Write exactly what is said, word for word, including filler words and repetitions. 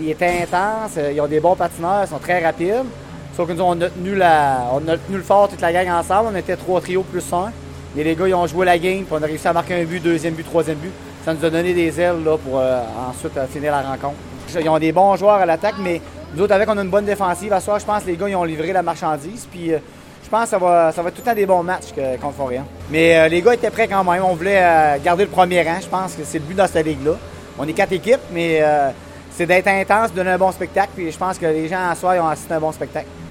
il était intense, ils ont des bons patineurs, ils sont très rapides. Sauf que nous, on a tenu, la, on a tenu le fort toute la gang ensemble. On était trois trios plus un. Et les gars, ils ont joué la game, puis on a réussi à marquer un but, deuxième but, troisième but. Ça nous a donné des ailes là, pour euh, ensuite euh, finir la rencontre. Ils ont des bons joueurs à l'attaque, mais nous autres, avec, on a une bonne défensive. À ce soir, je pense que les gars, ils ont livré la marchandise. Puis euh, je pense que ça va, ça va être tout le temps des bons matchs que, contre Fort-Réal. Mais euh, les gars étaient prêts quand même. On voulait euh, garder le premier rang. Je pense que c'est le but dans cette ligue-là. On est quatre équipes, mais euh, c'est d'être intense, de donner un bon spectacle. Puis je pense que les gens à soir, ils ont assisté à un bon spectacle.